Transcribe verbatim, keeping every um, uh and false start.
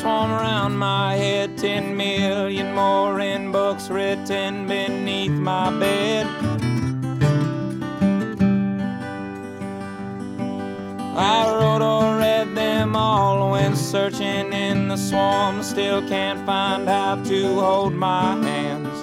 swarm around my head, ten million more in books written beneath my bed. I wrote or read them all when searching in the swarm, still can't find how to hold my hands.